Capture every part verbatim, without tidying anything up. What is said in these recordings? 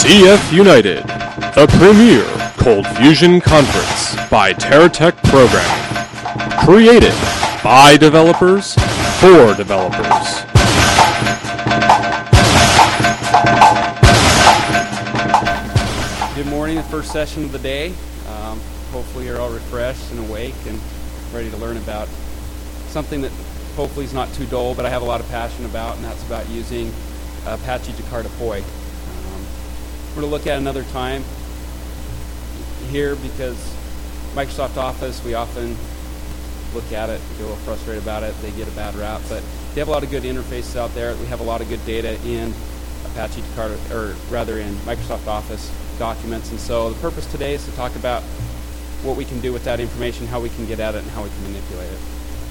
C F United, the premier Cold Fusion conference by TerraTech Programming. Created by developers for developers. Good morning, the first session of the day. Um, hopefully you're all refreshed and awake and ready to learn about something that hopefully is not too dull, but I have a lot of passion about, and that's about using Apache Jakarta P O I. Um, we're going to look at another time here because Microsoft Office, we often look at it, get a little frustrated about it, they get a bad rap, but they have a lot of good interfaces out there. We have a lot of good data in Apache Jakarta, or rather in Microsoft Office documents, and so the purpose today is to talk about what we can do with that information, how we can get at it, and how we can manipulate it.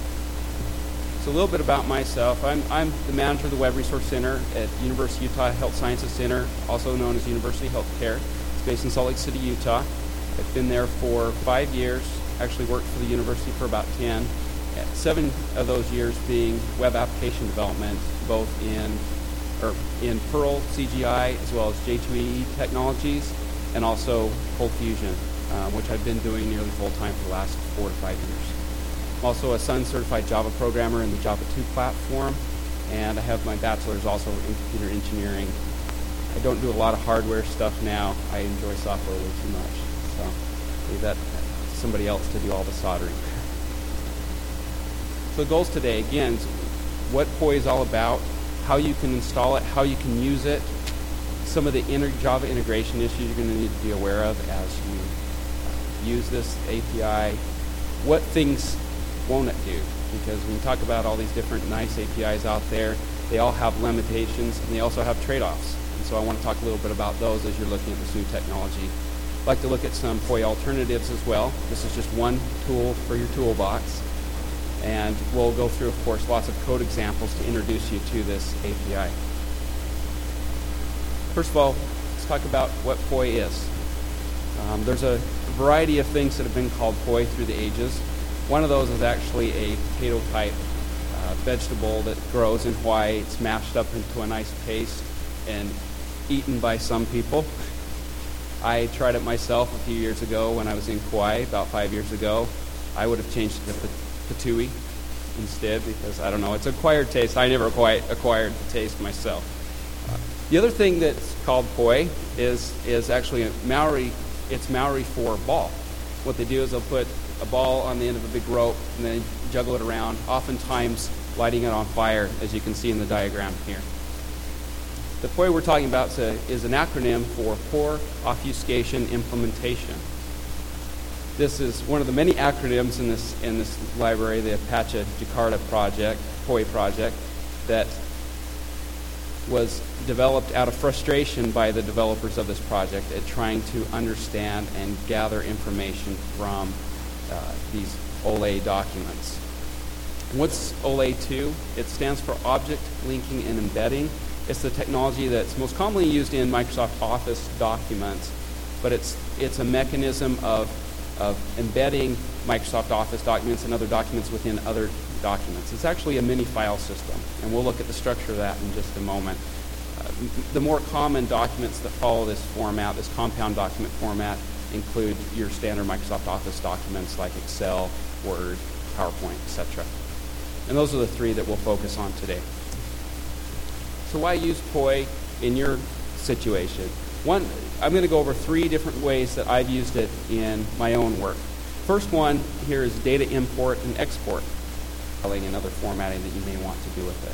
So a little bit about myself. I'm, I'm the manager of the Web Resource Center at University of Utah Health Sciences Center, also known as University Healthcare. It's based in Salt Lake City, Utah. I've been there for five years, actually worked for the university for about ten, seven of those years being web application development, both in, or in Perl, C G I, as well as J two E E technologies, and also Cold Fusion, uh, which I've been doing nearly full-time for the last four to five years. I'm also a Sun certified Java programmer in the Java two platform, and I have my bachelor's also in computer engineering. I don't do a lot of hardware stuff now. I enjoy software way too much, so leave that to somebody else to do all the soldering. So the goals today, again, what P O I is all about, how you can install it, how you can use it, some of the inter Java integration issues you're going to need to be aware of as you use this A P I, what things won't it do? Because when you talk about all these different nice A P Is out there, they all have limitations and they also have trade-offs. And so I want to talk a little bit about those as you're looking at this new technology. I'd like to look at some P O I alternatives as well. This is just one tool for your toolbox. And we'll go through, of course, lots of code examples to introduce you to this A P I. First of all, let's talk about what P O I is. Um, there's a variety of things that have been called P O I through the ages. One of those is actually a potato-type uh, vegetable that grows in Hawaii. It's mashed up into a nice paste and eaten by some people. I tried it myself a few years ago when I was in Kauai, about five years ago. I would have changed it to patui instead because, I don't know, it's acquired taste. I never quite acquired the taste myself. Uh, the other thing that's called P O I is, is actually a Maori, it's Maori for ball. What they do is they'll put a ball on the end of a big rope and then juggle it around, oftentimes lighting it on fire, as you can see in the diagram here. The P O I we're talking about is, a, is an acronym for Poor Obfuscation Implementation. This is one of the many acronyms in this, in this library, the Apache Jakarta project, P O I project, that was developed out of frustration by the developers of this project at trying to understand and gather information from uh, these O L E documents. What's O L E two? It stands for Object Linking and Embedding. It's the technology that's most commonly used in Microsoft Office documents, but it's, it's a mechanism of, of embedding Microsoft Office documents and other documents within other documents. It's actually a mini file system, and we'll look at the structure of that in just a moment. Uh, the more common documents that follow this format, this compound document format, include your standard Microsoft Office documents like Excel, Word, PowerPoint, et cetera. And those are the three that we'll focus on today. So why use P O I in your situation? One, I'm going to go over three different ways that I've used it in my own work. First one here is data import and export, and other formatting that you may want to do with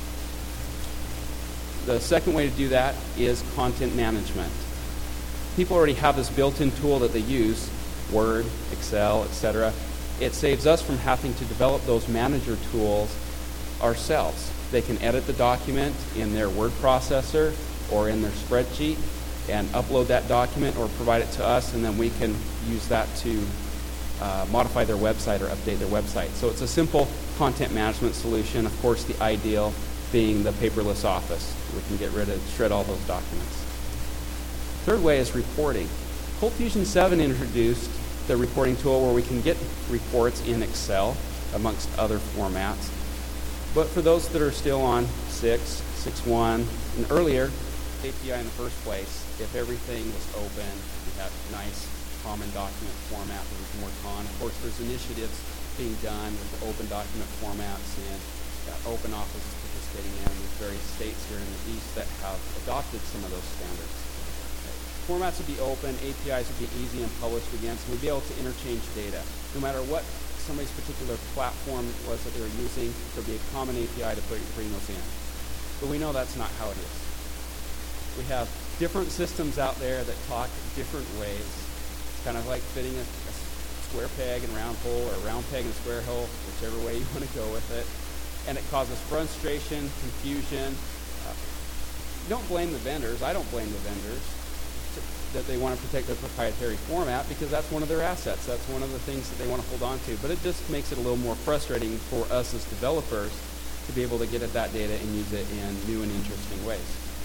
it. The second way to do that is content management. People already have this built-in tool that they use, Word, Excel, et cetera. It saves us from having to develop those manager tools ourselves. They can edit the document in their word processor or in their spreadsheet and upload that document or provide it to us, and then we can use that to uh, modify their website or update their website. So it's a simple content management solution. Of course, the ideal being the paperless Office. We can get rid of, shred all those documents. Third way is reporting. Cold Fusion seven introduced the reporting tool where we can get reports in Excel, amongst other formats. But for those that are still on six, six point one, and earlier, A P I in the first place if everything was open, we had nice common document format that we can work on. Of course, there's initiatives being done with the open document formats, and uh, Open Office is participating in. There's various states here in the East that have adopted some of those standards. Formats would be open, A P Is would be easy and published against, and we'd be able to interchange data. No matter what somebody's particular platform was that they were using, there'd be a common A P I to put, bring those in. But we know that's not how it is. We have different systems out there that talk different ways. It's kind of like fitting a, a square peg and round hole, or a round peg and square hole, whichever way you want to go with it. And it causes frustration, confusion. Uh, don't blame the vendors. I don't blame the vendors to, that they want to protect their proprietary format, because that's one of their assets. That's one of the things that they want to hold on to. But it just makes it a little more frustrating for us as developers to be able to get at that data and use it in new and interesting ways.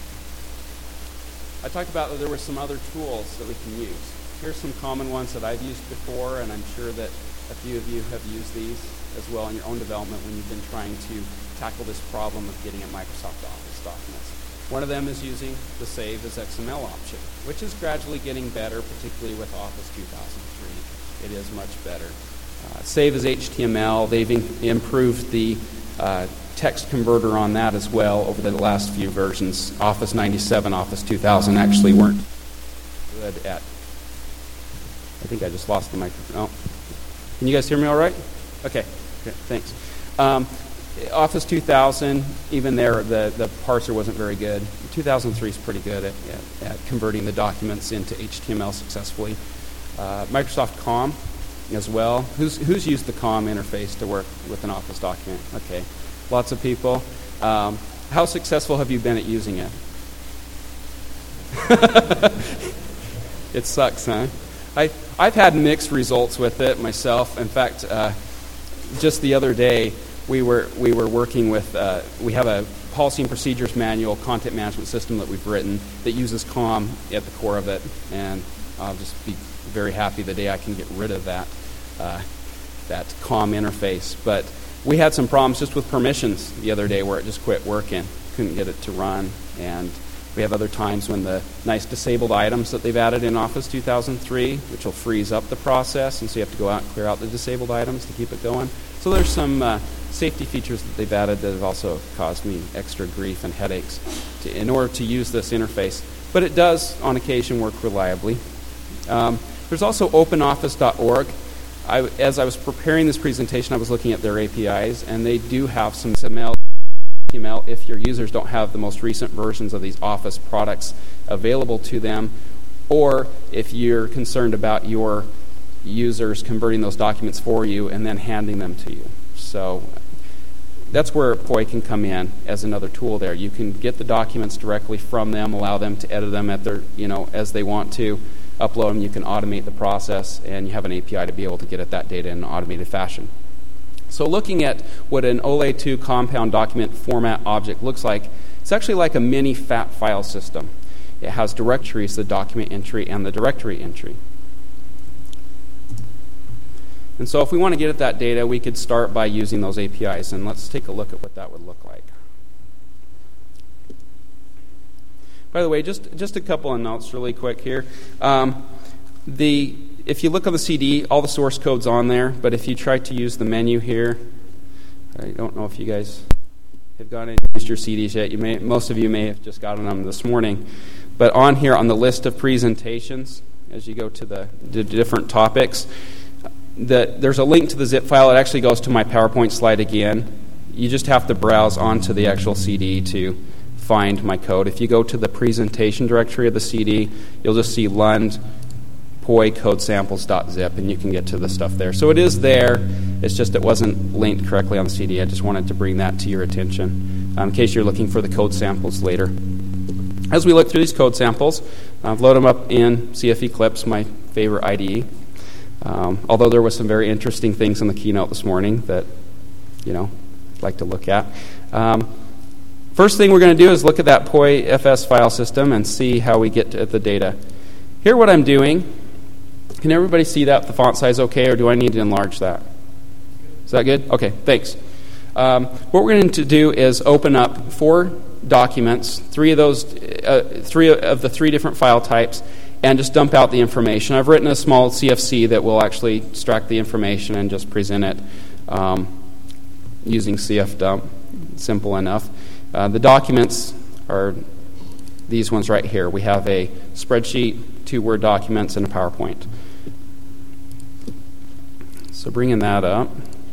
I talked about that there were some other tools that we can use. Here's some common ones that I've used before, and I'm sure that a few of you have used these as well in your own development when you've been trying to tackle this problem of getting at Microsoft Office documents. One of them is using the Save as X M L option, which is gradually getting better, particularly with Office two thousand three. It is much better. Uh, Save as H T M L, they've in- improved the uh, text converter on that as well over the last few versions. Office ninety-seven, Office two thousand actually weren't good at... I think I just lost the microphone. Oh. Can you guys hear me all right? Okay, okay, thanks. Um, Office two thousand, even there, the, the parser wasn't very good. two thousand three is pretty good at, at, at converting the documents into H T M L successfully. Uh, Microsoft Com as well. Who's, who's used the Com interface to work with an Office document? Okay, lots of people. Um, how successful have you been at using it? It sucks, huh? I, I've had mixed results with it myself. In fact, uh, just the other day, we were we were working with, uh, we have a policy and procedures manual content management system that we've written that uses Com at the core of it, and I'll just be very happy the day I can get rid of that, uh, that Com interface. But we had some problems just with permissions the other day where it just quit working, couldn't get it to run, and we have other times when the nice disabled items that they've added in Office two thousand three, which will freeze up the process, and so you have to go out and clear out the disabled items to keep it going. So there's some uh, safety features that they've added that have also caused me extra grief and headaches to, in order to use this interface. But it does, on occasion, work reliably. Um, there's also open office dot org. I, as I was preparing this presentation, I was looking at their A P Is, and they do have some X M L if your users don't have the most recent versions of these Office products available to them, or if you're concerned about your users converting those documents for you and then handing them to you. So that's where P O I can come in as another tool there. You can get the documents directly from them, allow them to edit them at their, you know, as they want to, upload them, you can automate the process, and you have an A P I to be able to get at that data in an automated fashion. So looking at what an O L E two compound document format object looks like, it's actually like a mini fat file system. It has directories, the document entry and the directory entry. And so if we want to get at that data, we could start by using those A P Is, and let's take a look at what that would look like. By the way, just, just a couple of notes really quick here. Um, the If you look on the C D, all the source code's on there, but if you try to use the menu here, I don't know if you guys have gone and used your C Ds yet. You may, most of you may have just gotten them this morning. But on here, on the list of presentations, as you go to the, the different topics, the, there's a link to the zip file. It actually goes to my PowerPoint slide again. You just have to browse onto the actual C D to find my code. If you go to the presentation directory of the C D, you'll just see Lund P O I code samples.zip, and you can get to the stuff there. So it is there. It's just it wasn't linked correctly on the C D. I just wanted to bring that to your attention um, in case you're looking for the code samples later. As we look through these code samples, I've loaded them up in C F Eclipse, my favorite I D E. Um, although there was some very interesting things in the keynote this morning that, you know, I'd like to look at. Um, first thing we're going to do is look at that P O I F S file system and see how we get to the data. Here what I'm doing, can everybody see that, the font size okay, or do I need to enlarge that? Is that good? Okay, thanks. Um, what we're going to do is open up four documents. Three of those uh, three of the three different file types and just dump out the information. I've written a small C F C that will actually extract the information and just present it um, using C F dump. Simple enough. Uh, the documents are these ones right here. We have a spreadsheet, two Word documents, and a PowerPoint. So bringing that up,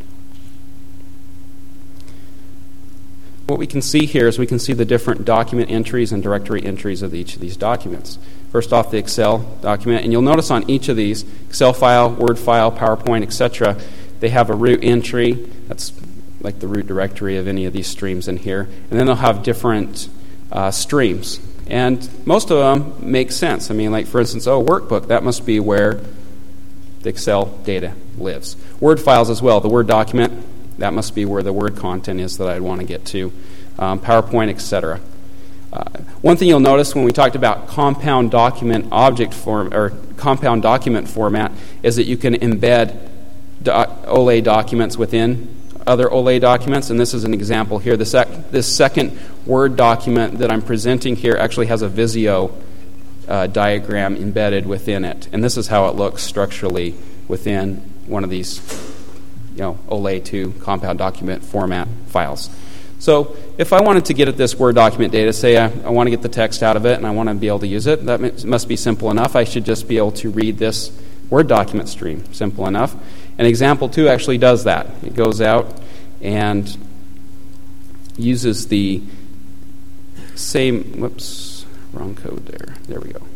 what we can see here is we can see the different document entries and directory entries of each of these documents. First off, the Excel document, and you'll notice on each of these, Excel file, Word file, PowerPoint, et cetera, they have a root entry. That's like the root directory of any of these streams in here. And then they'll have different uh, streams. And most of them make sense. I mean, like, for instance, oh, workbook, that must be where the Excel data lives. Word files as well. The Word document, that must be where the Word content is that I'd want to get to. Um, PowerPoint, et cetera. Uh, one thing you'll notice when we talked about compound document object form or compound document format is that you can embed do- O L E documents within other O L E documents, and this is an example here. This, sec- this second Word document that I'm presenting here actually has a Visio uh, diagram embedded within it, and this is how it looks structurally within one of these, you know, O L E two compound document format files. So if I wanted to get at this Word document data, say I, I want to get the text out of it and I want to be able to use it, that m- must be simple enough. I should just be able to read this Word document stream. Simple enough. And example two actually does that. It goes out and uses the same, whoops, wrong code there. There we go.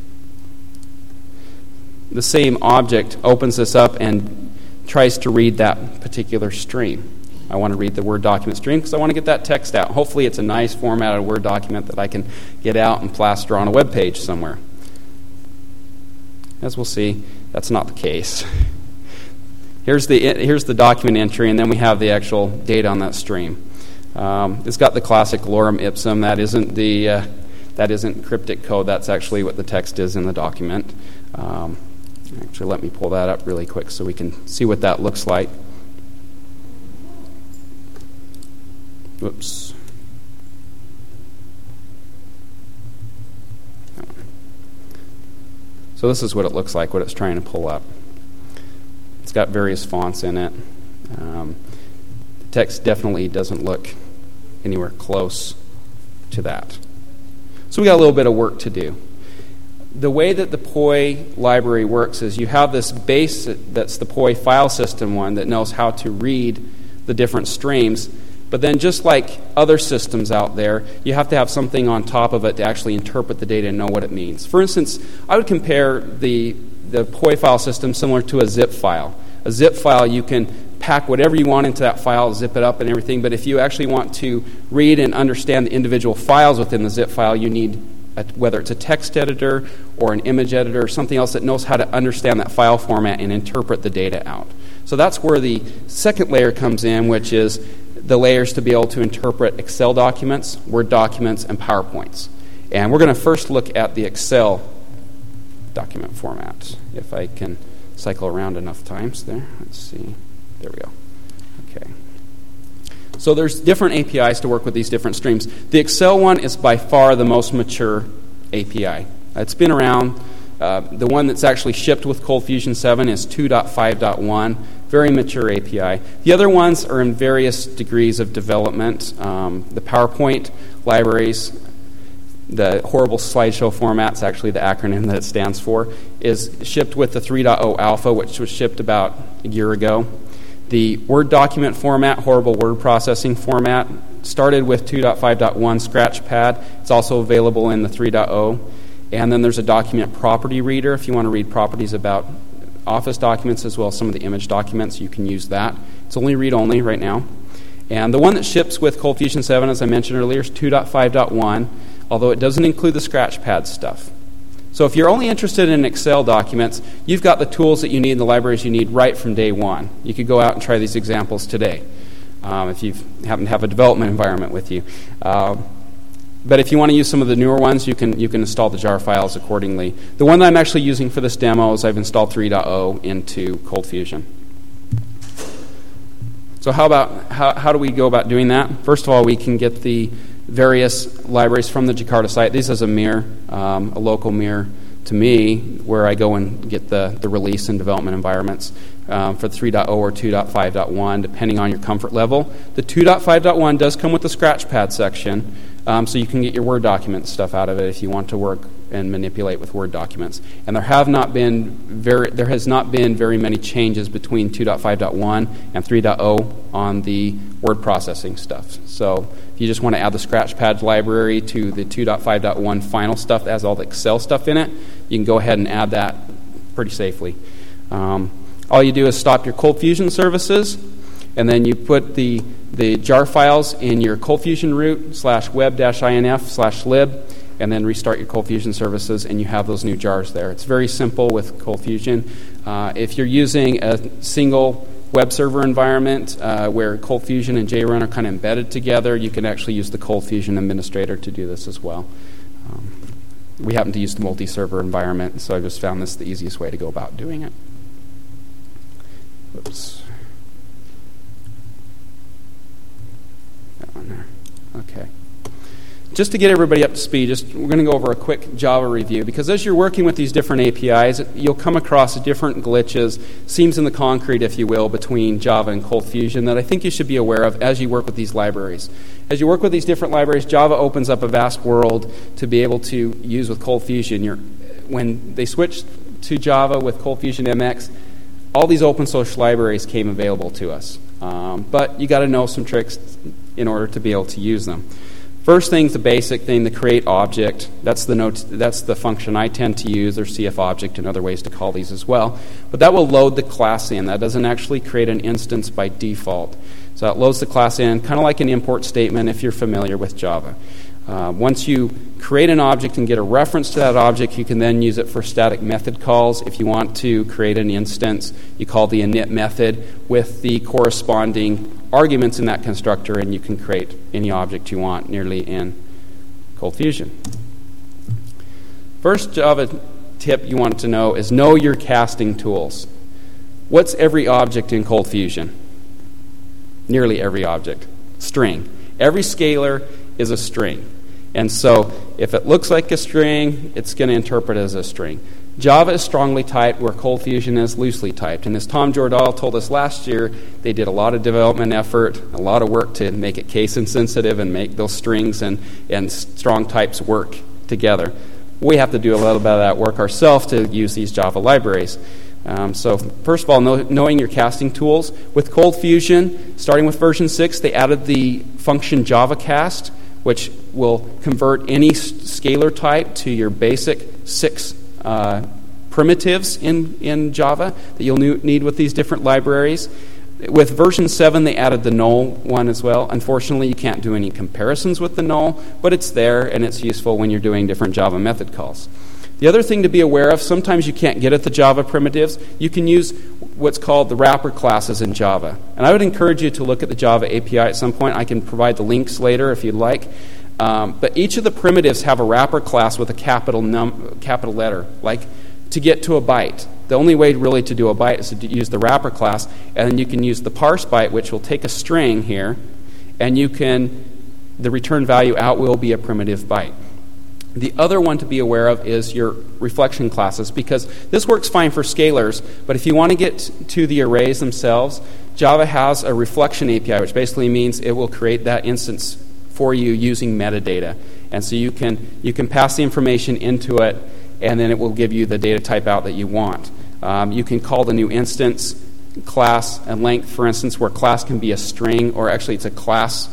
The same object opens this up and tries to read that particular stream. I want to read the Word document stream because I want to get that text out. Hopefully it's a nice formatted Word document that I can get out and plaster on a web page somewhere. As we'll see, that's not the case. Here's the here's the document entry, and then we have the actual data on that stream. Um, it's got the classic lorem ipsum. That isn't the uh, that isn't cryptic code. That's actually what the text is in the document. Um, actually, let me pull that up really quick so we can see what that looks like. Whoops. So this is what it looks like, what it's trying to pull up. It's got various fonts in it. Um, the text definitely doesn't look anywhere close to that. So we got a little bit of work to do. The way that the P O I library works is you have this base that's the P O I file system one that knows how to read the different streams. But then just like other systems out there, you have to have something on top of it to actually interpret the data and know what it means. For instance, I would compare the, the P O I file system similar to a zip file. A zip file, you can pack whatever you want into that file, zip it up and everything, but if you actually want to read and understand the individual files within the zip file, you need, a, whether it's a text editor or an image editor or something else that knows how to understand that file format and interpret the data out. So that's where the second layer comes in, which is the layers to be able to interpret Excel documents, Word documents, and PowerPoints. And we're going to first look at the Excel document format, if I can cycle around enough times there. Let's see. There we go. Okay. So there's different A P Is to work with these different streams. The Excel one is by far the most mature A P I. It's been around. Uh, the one that's actually shipped with ColdFusion seven is two point five point one. Very mature A P I. The other ones are in various degrees of development. Um, the PowerPoint libraries, the horrible slideshow format's actually the acronym that it stands for, is shipped with the three point oh alpha, which was shipped about a year ago. The Word document format, horrible word processing format, started with two point five point one Scratchpad. It's also available in the three point oh. And then there's a document property reader. If you want to read properties about Office documents as well as some of the image documents, you can use that. It's only read-only right now. And the one that ships with ColdFusion seven, as I mentioned earlier, is two point five point one, although it doesn't include the Scratchpad stuff. So if you're only interested in Excel documents, you've got the tools that you need and the libraries you need right from day one. You could go out and try these examples today um, if you happen to have a development environment with you. Uh, But if you want to use some of the newer ones, you can you can install the jar files accordingly. The one that I'm actually using for this demo is I've installed three point oh into ColdFusion. So how about how, how do we go about doing that? First of all, we can get the various libraries from the Jakarta site. This is a mirror, um, a local mirror to me, where I go and get the, the release and development environments um, for three point oh or two point five point one, depending on your comfort level. The two point five point one does come with the Scratchpad section, um, so you can get your Word document stuff out of it if you want to work and manipulate with Word documents. And there have not been very, there has not been very many changes between two point five point one and three point oh on the word processing stuff. So if you just want to add the Scratchpad library to the two point five point one final stuff that has all the Excel stuff in it, you can go ahead and add that pretty safely. Um, all you do is stop your Cold Fusion services, and then you put the, the jar files in your Cold Fusion root slash web dash inf slash lib, and then restart your Cold Fusion services, and you have those new jars there. It's very simple with Cold Fusion. Uh, if you're using a single web server environment uh, where Cold Fusion and JRun are kind of embedded together, you can actually use the Cold Fusion administrator to do this as well. Um, we happen to use the multi-server environment, so I just found this the easiest way to go about doing it. Whoops. That one there. Okay. Just to get everybody up to speed, just we're going to go over a quick Java review, because as you're working with these different A P Is, you'll come across different glitches, seams in the concrete, if you will, between Java and Cold Fusion that I think you should be aware of as you work with these libraries. As you work with these different libraries, Java opens up a vast world to be able to use with Cold Fusion. You're, when they switched to Java with Cold Fusion M X, all these open source libraries came available to us. Um, but you got to know some tricks in order to be able to use them. First thing's the basic thing, the create object. That's the note, that's the function I tend to use, or C F object and other ways to call these as well. But that will load the class in. That doesn't actually create an instance by default. So that loads the class in, kind of like an import statement if you're familiar with Java. Uh, once you create an object and get a reference to that object, you can then use it for static method calls. If you want to create an instance, you call the init method with the corresponding arguments in that constructor, and you can create any object you want nearly in Cold Fusion. First Java tip you want to know is know your casting tools. What's every object in Cold Fusion? Nearly every object. String. Every scalar is a string. And so if it looks like a string, it's going to interpret as a string. Java is strongly typed where Cold Fusion is loosely typed. And as Tom Jordahl told us last year, they did a lot of development effort, a lot of work to make it case insensitive and make those strings and, and strong types work together. We have to do a little bit of that work ourselves to use these Java libraries. Um, so first of all, know, knowing your casting tools. With Cold Fusion, starting with version six, they added the function JavaCast, which will convert any scalar type to your basic six uh, primitives in, in Java that you'll need with these different libraries. With version seven, they added the null one as well. Unfortunately, you can't do any comparisons with the null, but it's there and it's useful when you're doing different Java method calls. The other thing to be aware of, sometimes you can't get at the Java primitives. You can use what's called the wrapper classes in Java. And I would encourage you to look at the Java A P I at some point. I can provide the links later if you'd like. Um, but each of the primitives have a wrapper class with a capital num- capital letter, like to get to a byte. The only way really to do a byte is to use the wrapper class, and then you can use the parse byte, which will take a string here, and you can, the return value out will be a primitive byte. The other one to be aware of is your reflection classes, because this works fine for scalars, but if you want to get to the arrays themselves, Java has a reflection A P I, which basically means it will create that instance for you using metadata. And so you can you can pass the information into it, and then it will give you the data type out that you want. Um, you can call the new instance class and length, for instance, where class can be a string, or actually it's a class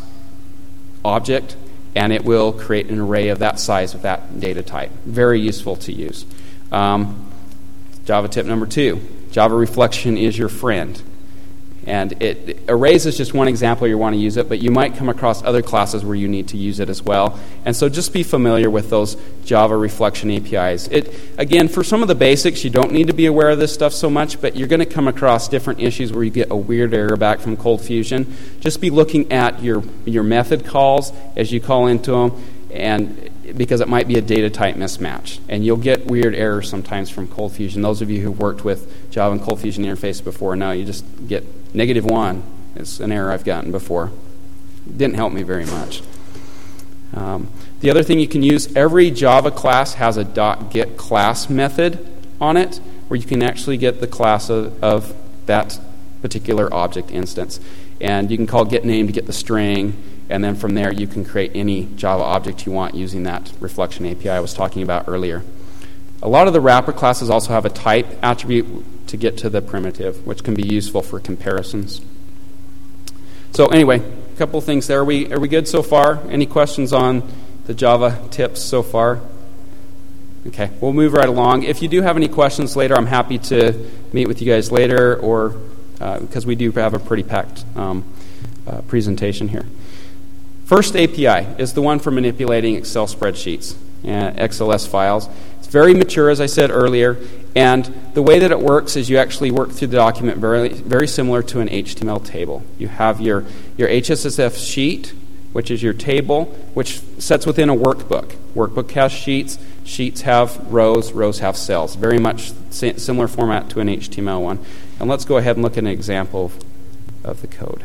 object, and it will create an array of that size with that data type. Very useful to use. Um, Java tip number two, Java reflection is your friend. And it, arrays is just one example you want to use it, but you might come across other classes where you need to use it as well. And so just be familiar with those Java reflection A P Is. It, again, for some of the basics, you don't need to be aware of this stuff so much, but you're going to come across different issues where you get a weird error back from Cold Fusion. Just be looking at your, your method calls as you call into them, and because it might be a data type mismatch. And you'll get weird errors sometimes from Cold Fusion. Those of you who've worked with Java and Cold Fusion interface before know you just get negative one. It's an error I've gotten before. It didn't help me very much. Um, the other thing you can use, every Java class has a .getClass method on it, where you can actually get the class of, of that particular object instance. And you can call getName to get the string, and then from there you can create any Java object you want using that reflection A P I I was talking about earlier. A lot of the wrapper classes also have a type attribute to get to the primitive, which can be useful for comparisons. So anyway, a couple things there. Are we, are we good so far? Any questions on the Java tips so far? Okay, we'll move right along. If you do have any questions later, I'm happy to meet with you guys later, or uh, because we do have a pretty packed um, uh, presentation here. First A P I is the one for manipulating Excel spreadsheets and X L S files. It's very mature, as I said earlier, and the way that it works is you actually work through the document very, very similar to an H T M L table. You have your, your H S S F sheet, which is your table, which sets within a workbook. Workbook has sheets. Sheets have rows. Rows have cells. Very much similar format to an H T M L one. And let's go ahead and look at an example of, of the code.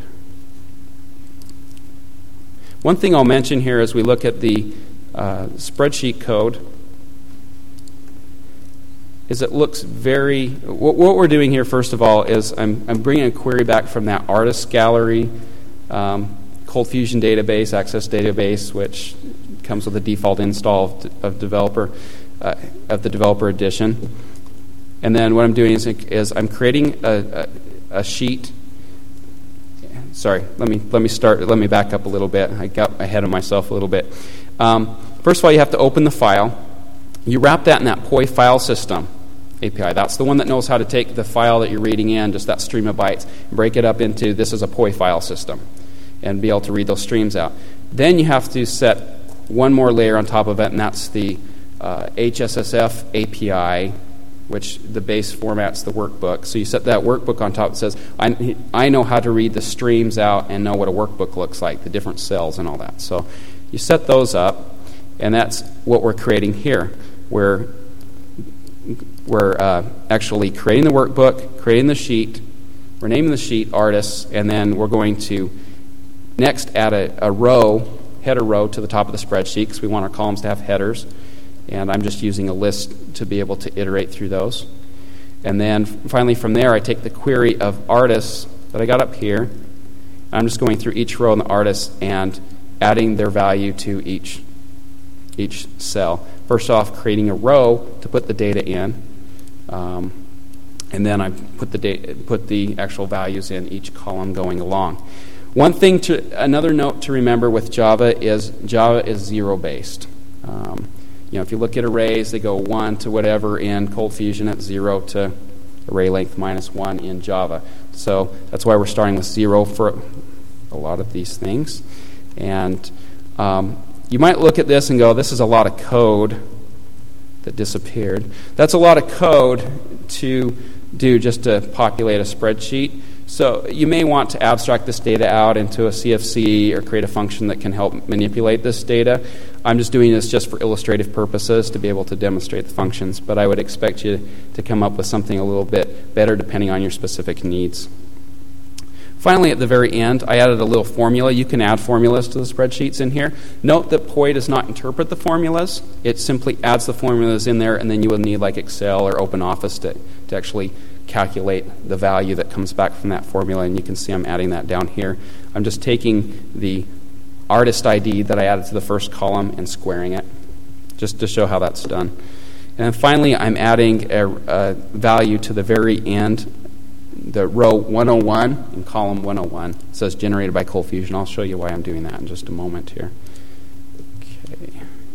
One thing I'll mention here as we look at the uh, spreadsheet code is it looks very... What, what we're doing here, first of all, is I'm, I'm bringing a query back from that artist gallery um, Cold Fusion database, Access database, which comes with a default install of, of developer uh, of the developer edition. And then what I'm doing is, is I'm creating a, a, a sheet. Sorry, let me let me start. Let me back up a little bit. I got ahead of myself a little bit. Um, first of all, you have to open the file. You wrap that in that P O I file system A P I. That's the one that knows how to take the file that you're reading in, just that stream of bytes, and break it up into this is a P O I file system, and be able to read those streams out. Then you have to set one more layer on top of it, and that's the uh, H S S F A P I, which the base format's the workbook. So you set that workbook on top that says, I, I know how to read the streams out and know what a workbook looks like, the different cells and all that. So you set those up, and that's what we're creating here. We're, we're uh, actually creating the workbook, creating the sheet, we're naming the sheet artists, and then we're going to next add a, a row, header row to the top of the spreadsheet, because we want our columns to have headers. And I'm just using a list to be able to iterate through those. And then finally from there, I take the query of artists that I got up here. I'm just going through each row in the artists and adding their value to each, each cell. First off, creating a row to put the data in. Um, and then I put the, da- put the actual values in each column going along. One thing to, another note to remember with Java is Java is zero-based. Um, You know, if you look at arrays, they go one to whatever in Cold Fusion, at zero to array length minus one in Java. So that's why we're starting with zero for a lot of these things. And um, you might look at this and go, this is a lot of code that disappeared. That's a lot of code to do just to populate a spreadsheet. So you may want to abstract this data out into a C F C or create a function that can help manipulate this data. I'm just doing this just for illustrative purposes to be able to demonstrate the functions, but I would expect you to come up with something a little bit better depending on your specific needs. Finally, at the very end, I added a little formula. You can add formulas to the spreadsheets in here. Note that P O I does not interpret the formulas. It simply adds the formulas in there, and then you will need like Excel or OpenOffice to, to actually calculate the value that comes back from that formula, and you can see I'm adding that down here. I'm just taking the artist I D that I added to the first column and squaring it, just to show how that's done. And then finally, I'm adding a, a value to the very end, the row one oh one in column one oh one. It says generated by Cold Fusion. I'll show you why I'm doing that in just a moment here. Okay.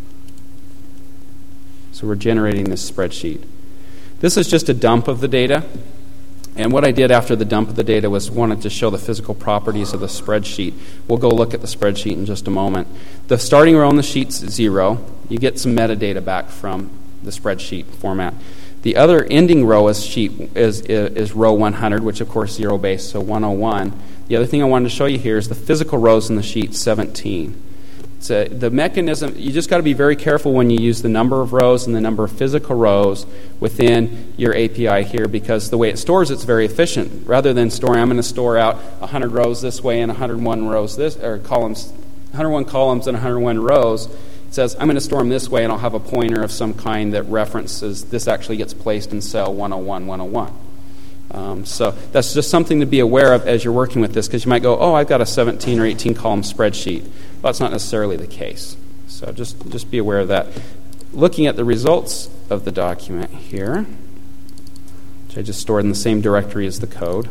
So we're generating this spreadsheet. This is just a dump of the data. And what I did after the dump of the data was wanted to show the physical properties of the spreadsheet. We'll go look at the spreadsheet in just a moment. The starting row on the sheet's zero. You get some metadata back from the spreadsheet format. The other ending row is sheet is, is, is row one hundred, which of course zero based, so one oh one. The other thing I wanted to show you here is the physical rows in the sheet, seventeen. So the mechanism, you just got to be very careful when you use the number of rows and the number of physical rows within your A P I here, because the way it stores it's very efficient. Rather than storing, I'm going to store out one hundred rows this way and one hundred one rows this, or columns one hundred one columns and one hundred one rows, it says, I'm going to store them this way, and I'll have a pointer of some kind that references this actually gets placed in cell one oh one, one oh one. Um, so that's just something to be aware of as you're working with this, because you might go, oh, I've got a seventeen or eighteen column spreadsheet. Well, that's not necessarily the case. So just, just be aware of that. Looking at the results of the document here, which I just stored in the same directory as the code.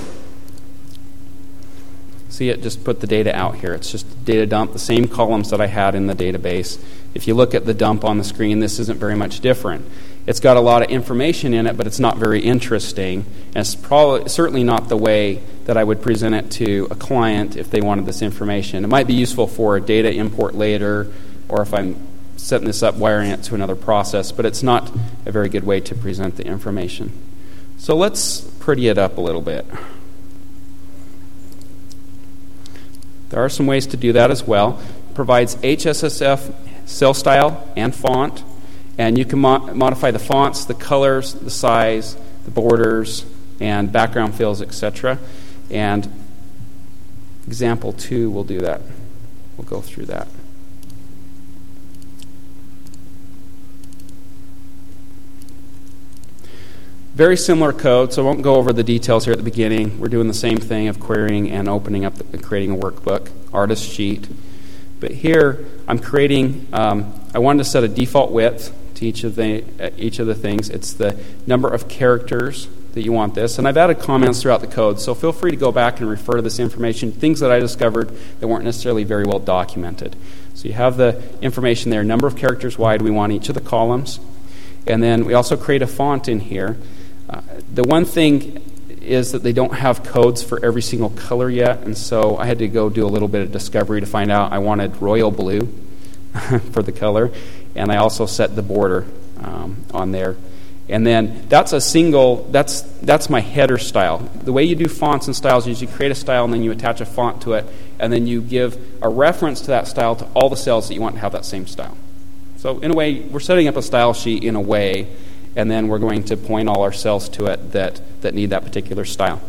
See, it just put the data out here. It's just data dump, the same columns that I had in the database. If you look at the dump on the screen, this isn't very much different. It's got a lot of information in it, but it's not very interesting. And it's probably certainly not the way that I would present it to a client if they wanted this information. It might be useful for a data import later, or if I'm setting this up, wiring it to another process, but it's not a very good way to present the information. So let's pretty it up a little bit. There are some ways to do that as well. It provides H S S F cell style and font, and you can mo- modify the fonts, the colors, the size, the borders, and background fills, et cetera. And example two will do that. We'll go through that. Very similar code, so I won't go over the details here at the beginning. We're doing the same thing of querying and opening up and creating a workbook, artist sheet. But here, I'm creating, um, I wanted to set a default width to each of the uh, each of the things. It's the number of characters that you want this. And I've added comments throughout the code, so feel free to go back and refer to this information, things that I discovered that weren't necessarily very well documented. So you have the information there, number of characters wide we want each of the columns. And then we also create a font in here. Uh, the one thing is that they don't have codes for every single color yet, and so I had to go do a little bit of discovery to find out I wanted royal blue for the color, and I also set the border um, on there. And then that's a single, that's that's my header style. The way you do fonts and styles is you create a style and then you attach a font to it, and then you give a reference to that style to all the cells that you want to have that same style. So in a way, we're setting up a style sheet in a way, and then we're going to point all our cells to it that, that need that particular style.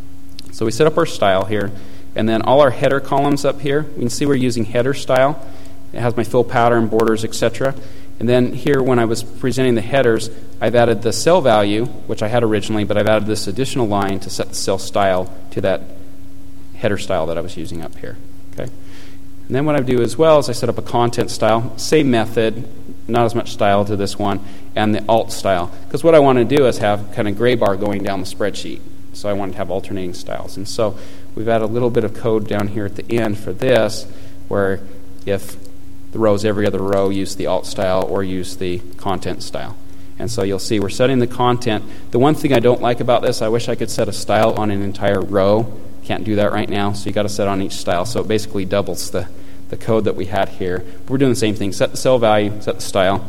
So we set up our style here, and then all our header columns up here, we can see we're using header style. It has my fill pattern, borders, et cetera. And then here, when I was presenting the headers, I've added the cell value, which I had originally, but I've added this additional line to set the cell style to that header style that I was using up here. Okay. And then what I do as well is I set up a content style, same method, not as much style to this one, and the alt style. Because what I want to do is have kind of gray bar going down the spreadsheet. So I want to have alternating styles. And so we've added a little bit of code down here at the end for this, where if the rows every other row use the alt style or use the content style. And so you'll see we're setting the content. The one thing I don't like about this, I wish I could set a style on an entire row. Can't do that right now, so you got to set on each style. So it basically doubles the, the code that we had here. We're doing the same thing. Set the cell value, set the style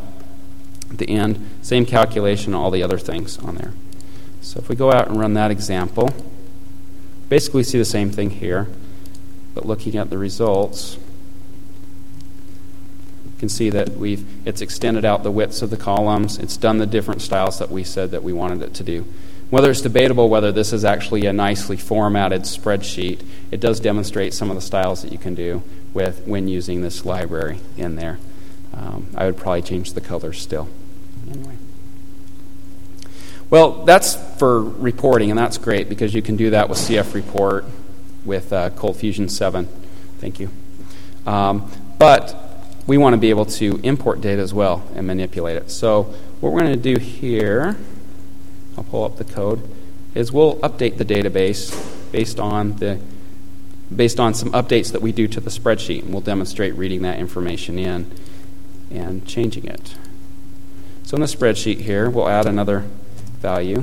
at the end. Same calculation, all the other things on there. So if we go out and run that example, basically see the same thing here, but looking at the results, you can see that we've it's extended out the widths of the columns. It's done the different styles that we said that we wanted it to do. Whether it's debatable whether this is actually a nicely formatted spreadsheet, it does demonstrate some of the styles that you can do with when using this library in there. Um, I would probably change the colors still. Anyway. Well, that's for reporting, and that's great because you can do that with C F Report with uh, Cold Fusion seven. Thank you. Um, but we want to be able to import data as well and manipulate it. So what we're going to do here, I'll pull up the code, is we'll update the database based on the based on some updates that we do to the spreadsheet, and we'll demonstrate reading that information in and changing it. So in the spreadsheet here, we'll add another value.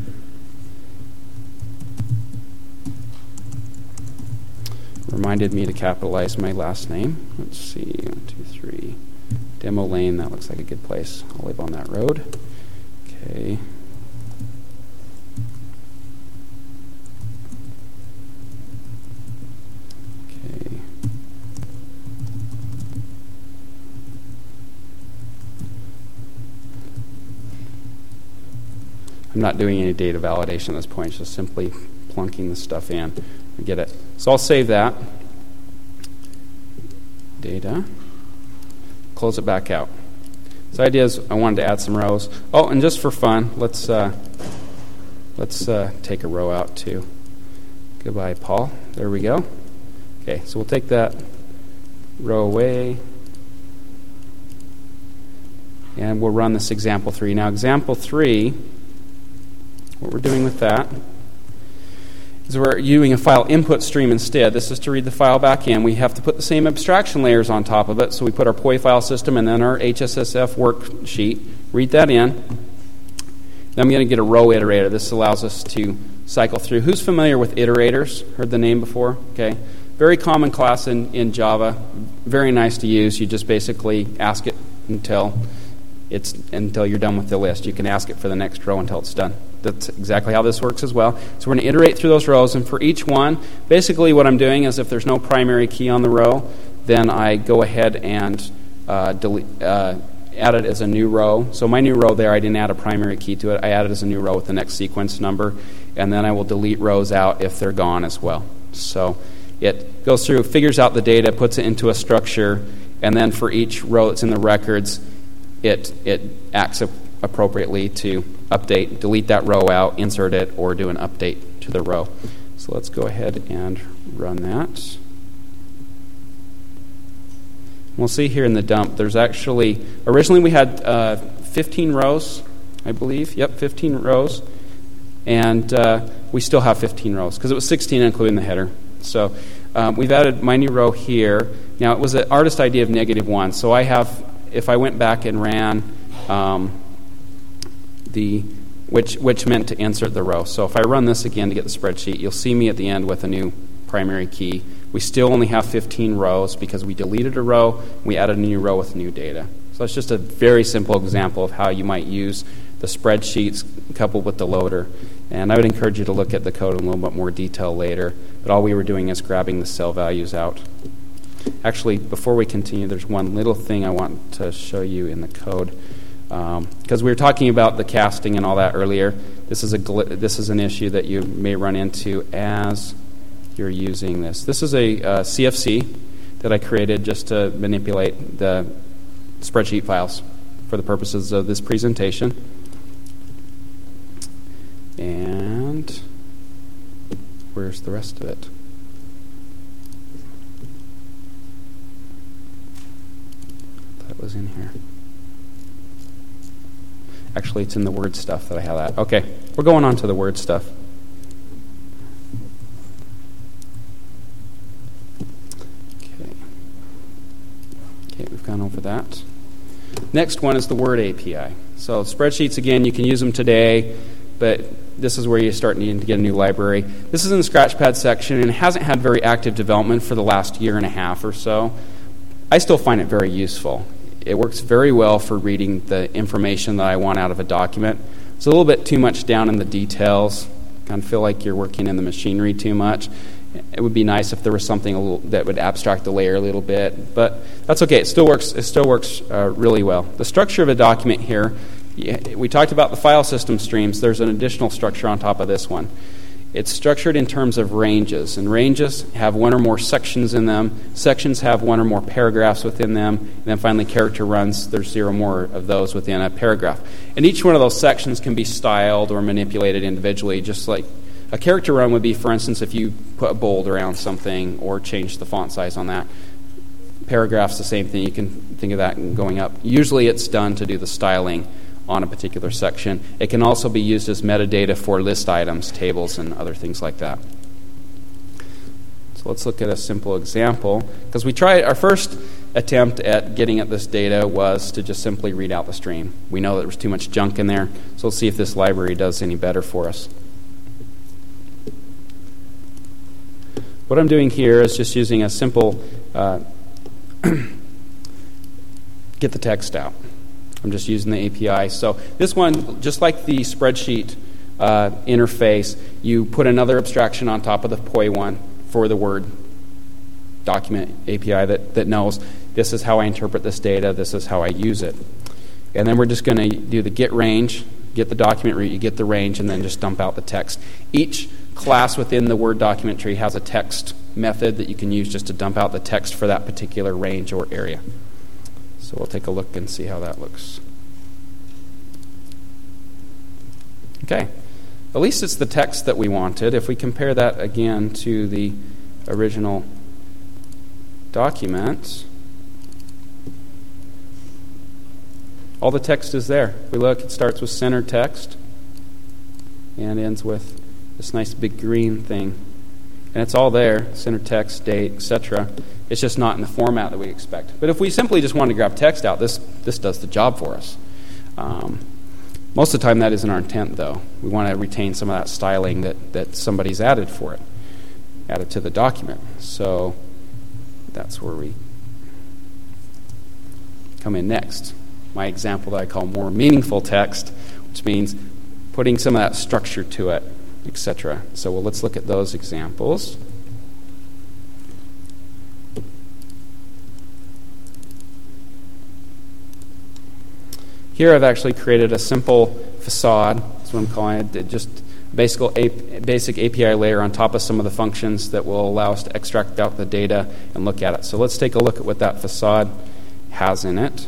Reminded me to capitalize my last name. Let's see, one, two, three. Demo Lane, that looks like a good place. I'll live on that road. Okay. Okay. I'm not doing any data validation at this point, it's just simply plunking the stuff in and get it. So I'll save that. data. Close it back out. So the idea is I wanted to add some rows. Oh, and just for fun, let's uh, let's uh, take a row out too. Goodbye, Paul. There we go. Okay, so we'll take that row away. And we'll run this example three. Now, example three, what we're doing with that is we're using a file input stream instead. This is to read the file back in. We have to put the same abstraction layers on top of it. So we put our P O I file system and then our H S S F worksheet. Read that in. Then I'm going to get a row iterator. This allows us to cycle through. Who's familiar with iterators? Heard the name before? Okay. Very common class in, in Java. Very nice to use. You just basically ask it until it's until you're done with the list. You can ask it for the next row until it's done. That's exactly how this works as well. So we're going to iterate through those rows, and for each one, basically what I'm doing is if there's no primary key on the row, then I go ahead and uh, delete, uh, add it as a new row. So my new row there, I didn't add a primary key to it. I added it as a new row with the next sequence number, and then I will delete rows out if they're gone as well. So it goes through, figures out the data, puts it into a structure, and then for each row that's in the records, it it acts ap- appropriately to update, delete that row out, insert it, or do an update to the row. So let's go ahead and run that. We'll see here in the dump, there's actually, originally we had uh, fifteen rows, I believe. Yep, fifteen rows. And uh, we still have fifteen rows, because it was sixteen including the header. So um, we've added my new row here. Now, it was an artist I D of negative one. So I have, if I went back and ran um, the, which which meant to insert the row. So if I run this again to get the spreadsheet, you'll see me at the end with a new primary key. We still only have fifteen rows because we deleted a row, we added a new row with new data. So that's just a very simple example of how you might use the spreadsheets coupled with the loader. And I would encourage you to look at the code in a little bit more detail later. But all we were doing is grabbing the cell values out. Actually, before we continue, there's one little thing I want to show you in the code. Because um, we were talking about the casting and all that earlier. This is a gl- this is an issue that you may run into as you're using this. This is a uh, C F C that I created just to manipulate the spreadsheet files for the purposes of this presentation. And where's the rest of it? That was in here. Actually, it's in the Word stuff that I have that. Okay, we're going on to the Word stuff. Okay. Okay, we've gone over that. Next one is the Word A P I. So spreadsheets, again, you can use them today, but this is where you start needing to get a new library. This is in the Scratchpad section, and it hasn't had very active development for the last year and a half or so. I still find it very useful. It works very well for reading the information that I want out of a document. It's a little bit too much down in the details. Kind of feel like you're working in the machinery too much. It would be nice if there was something a little, that would abstract the layer a little bit, but that's okay. It still works. It still works uh, really well. The structure of a document here. We talked about the file system streams. There's an additional structure on top of this one. It's structured in terms of ranges, and ranges have one or more sections in them. Sections have one or more paragraphs within them, and then finally character runs, there's zero more of those within a paragraph. And each one of those sections can be styled or manipulated individually, just like a character run would be, for instance, if you put a bold around something or change the font size on that. Paragraph's the same thing. You can think of that going up. Usually it's done to do the styling on a particular section. It can also be used as metadata for list items, tables, and other things like that. So let's look at a simple example. Because we tried, our first attempt at getting at this data was to just simply read out the stream. We know that there was too much junk in there, so let's see if this library does any better for us. What I'm doing here is just using a simple uh, get the text out. I'm just using the A P I. So this one, just like the spreadsheet uh, interface, you put another abstraction on top of the P O I one for the Word document A P I that, that knows this is how I interpret this data, this is how I use it. And then we're just going to do the get range, get the document root, you get the range, and then just dump out the text. Each class within the Word document tree has a text method that you can use just to dump out the text for that particular range or area. So we'll take a look and see how that looks. Okay, at least it's the text that we wanted. If we compare that again to the original document, all the text is there. If we look, it starts with center text and ends with this nice big green thing. And it's all there, center text, date, et cetera. It's just not in the format that we expect. But if we simply just want to grab text out, this this does the job for us. Um, most of the time that isn't our intent, though. We want to retain some of that styling that, that somebody's added for it, added to the document. So that's where we come in next. My example that I call more meaningful text, which means putting some of that structure to it, et cetera. So well, let's look at those examples. Here I've actually created a simple facade. That's what I'm calling it. Just basic, basic A P I layer on top of some of the functions that will allow us to extract out the data and look at it. So let's take a look at what that facade has in it.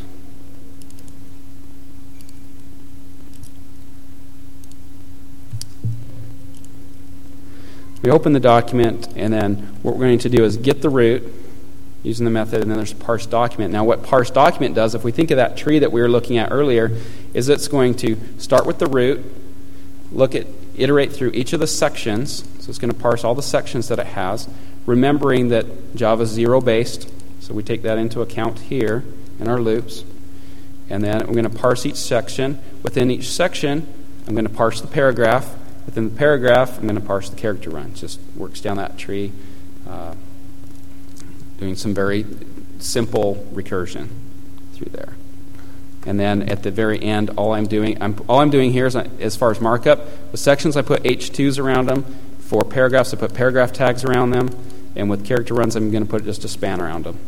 We open the document, and then what we're going to do is get the root using the method, and then there's parse document. Now what parse document does, if we think of that tree that we were looking at earlier, is it's going to start with the root, look at, iterate through each of the sections. So it's going to parse all the sections that it has, remembering that Java is zero-based, so we take that into account here in our loops. And then we're going to parse each section. Within each section, I'm going to parse the paragraph. Within the paragraph, I'm going to parse the character run. It just works down that tree, uh, doing some very simple recursion through there. And then at the very end, all I'm doing, I'm, all I'm doing here is, as far as markup, with sections I put H twos around them. For paragraphs, I put paragraph tags around them. And with character runs, I'm going to put just a span around them.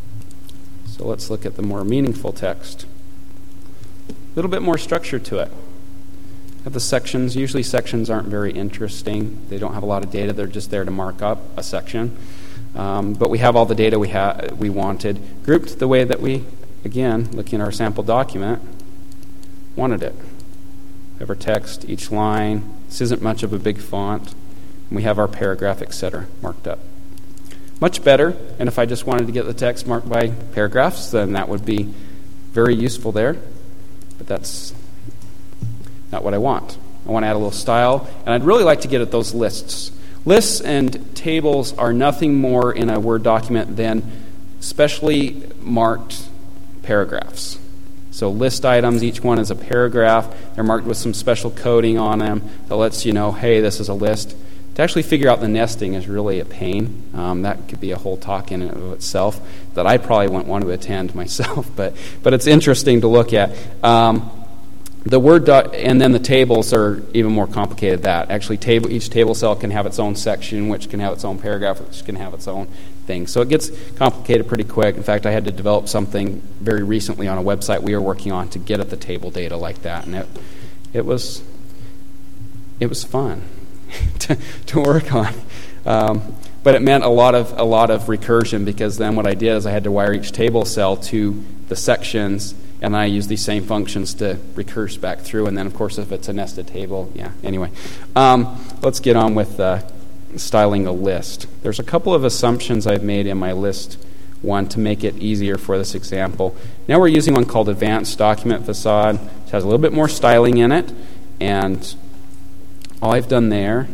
So let's look at the more meaningful text. A little bit more structure to it. Have the sections. Usually sections aren't very interesting. They don't have a lot of data. They're just there to mark up a section. Um, but we have all the data we ha- we wanted, grouped the way that we, again, looking at our sample document, wanted it. We have our text, each line. This isn't much of a big font. And we have our paragraph, et cetera, marked up. Much better. And if I just wanted to get the text marked by paragraphs, then that would be very useful there. But that's not what I want. I want to add a little style. And I'd really like to get at those lists. Lists and tables are nothing more in a Word document than specially marked paragraphs. So list items, each one is a paragraph. They're marked with some special coding on them that lets you know, hey, this is a list. To actually figure out the nesting is really a pain. Um, that could be a whole talk in and of itself that I probably wouldn't want to attend myself, but but it's interesting to look at. Um, The Word doc, and then the tables are even more complicated than that. Actually, table, each table cell can have its own section, which can have its own paragraph, which can have its own thing. So it gets complicated pretty quick. In fact, I had to develop something very recently on a website we were working on to get at the table data like that, and it it was it was fun to, to work on. Um, but it meant a lot of a lot of recursion, because then what I did is I had to wire each table cell to the sections. And I use these same functions to recurse back through. And then, of course, if it's a nested table, yeah, anyway. Um, let's get on with uh, styling a list. There's a couple of assumptions I've made in my list one to make it easier for this example. Now we're using one called Advanced Document Facade, which has a little bit more styling in it. And all I've done there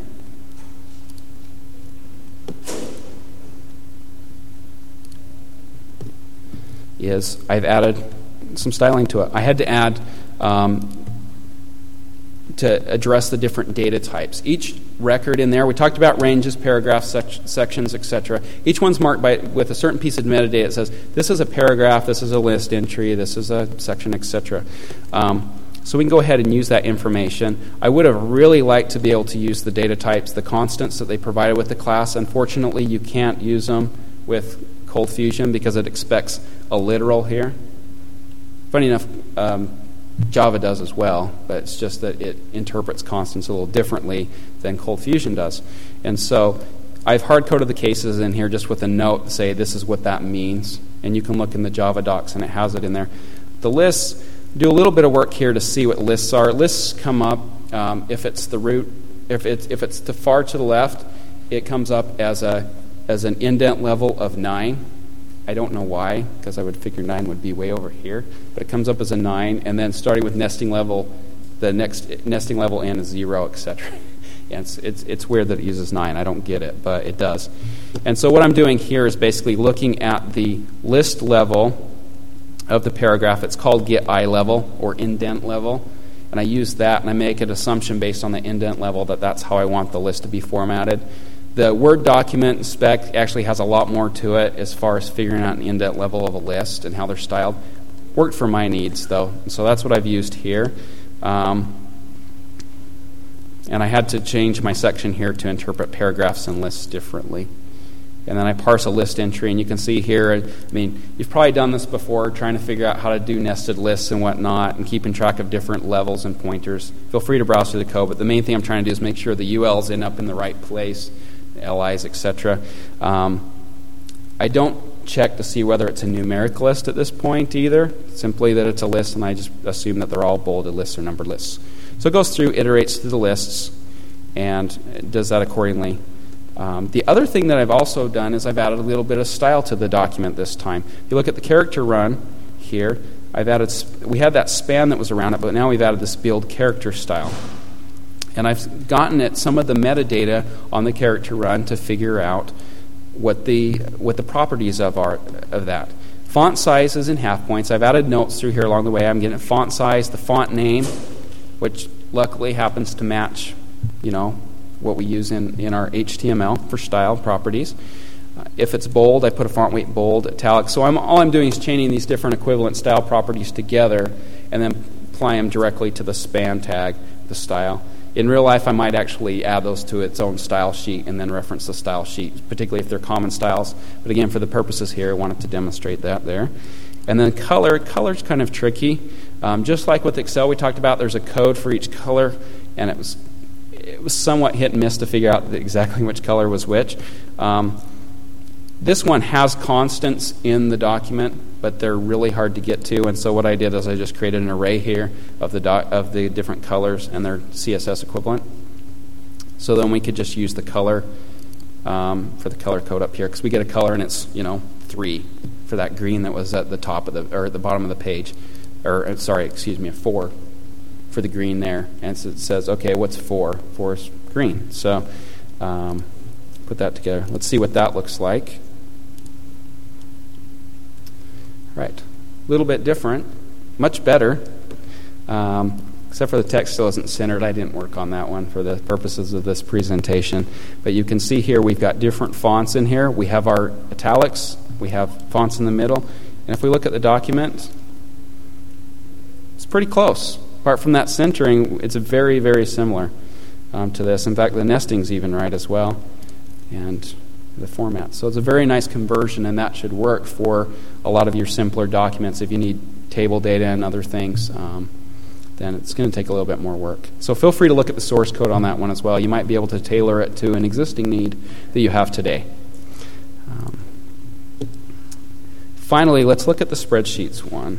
is I've added some styling to it. I had to add um, to address the different data types. Each record in there, we talked about ranges, paragraphs, sec- sections, et cetera. Each one's marked by with a certain piece of metadata. It says this is a paragraph, this is a list entry, this is a section, et cetera. Um, so we can go ahead and use that information. I would have really liked to be able to use the data types, the constants that they provided with the class. Unfortunately, you can't use them with Cold Fusion because it expects a literal here. Funny enough, um, Java does as well, but it's just that it interprets constants a little differently than Cold Fusion does. And so I've hard-coded the cases in here just with a note to say this is what that means. And you can look in the Java docs, and it has it in there. The lists, do a little bit of work here to see what lists are. Lists come up um, if it's the root, if it's if it's too far to the left, it comes up as a as an indent level of nine. I don't know why, because I would figure nine would be way over here, but it comes up as a nine, and then starting with nesting level, the next nesting level n is zero, et cetera. And it's, it's it's weird that it uses nine. I don't get it, but it does. And so what I'm doing here is basically looking at the list level of the paragraph. It's called get I level or indent level, and I use that, and I make an assumption based on the indent level that that's how I want the list to be formatted. The Word document spec actually has a lot more to it as far as figuring out an indent level of a list and how they're styled. Worked for my needs, though, and so that's what I've used here. Um, and I had to change my section here to interpret paragraphs and lists differently. And then I parse a list entry, and you can see here, I mean, you've probably done this before, trying to figure out how to do nested lists and whatnot, and keeping track of different levels and pointers. Feel free to browse through the code, but the main thing I'm trying to do is make sure the U Ls end up in the right place, L Is, et cetera. Um, I don't check to see whether it's a numeric list at this point either, simply that it's a list, and I just assume that they're all bolded lists or numbered lists. So it goes through, iterates through the lists, and does that accordingly. Um, the other thing that I've also done is I've added a little bit of style to the document this time. If you look at the character run here, I've added, we had that span that was around it, but now we've added this build character style. And I've gotten at some of the metadata on the character run to figure out what the what the properties of are of that. Font sizes and half points. I've added notes through here along the way. I'm getting font size, the font name, which luckily happens to match, you know, what we use in, in our H T M L for style properties. Uh, if it's bold, I put a font weight bold, italic. So I'm, all I'm doing is chaining these different equivalent style properties together and then apply them directly to the span tag, the style. In real life, I might actually add those to its own style sheet and then reference the style sheet, particularly if they're common styles. But again, for the purposes here, I wanted to demonstrate that there. And then color. Color's kind of tricky. Um, just like with Excel we talked about, there's a code for each color, and it was it was somewhat hit and miss to figure out exactly which color was which. Um, this one has constants in the document, but they're really hard to get to. And so what I did is I just created an array here of the doc, of the different colors and their C S S equivalent. So then we could just use the color um, for the color code up here, because we get a color and it's, you know, three for that green that was at the top of the or at the bottom of the page, or sorry, excuse me, a four for the green there. And so it says, okay, what's four? Four is green. So um, put that together. Let's see what that looks like. Right, a little bit different, much better, um, except for the text still isn't centered. I didn't work on that one for the purposes of this presentation. But you can see here we've got different fonts in here. We have our italics, we have fonts in the middle, and if we look at the document, it's pretty close. Apart from that centering, it's very, very similar um, to this. In fact, the nesting's even right as well, and the format. So it's a very nice conversion, and that should work for a lot of your simpler documents. If you need table data and other things, um, then it's going to take a little bit more work. So feel free to look at the source code on that one as well. You might be able to tailor it to an existing need that you have today. Um, finally, let's look at the spreadsheets one.